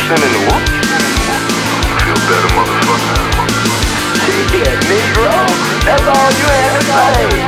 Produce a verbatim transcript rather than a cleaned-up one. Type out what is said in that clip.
sending the whoop. Feel better, motherfucker. Yeah, Negro, that's all you had to say.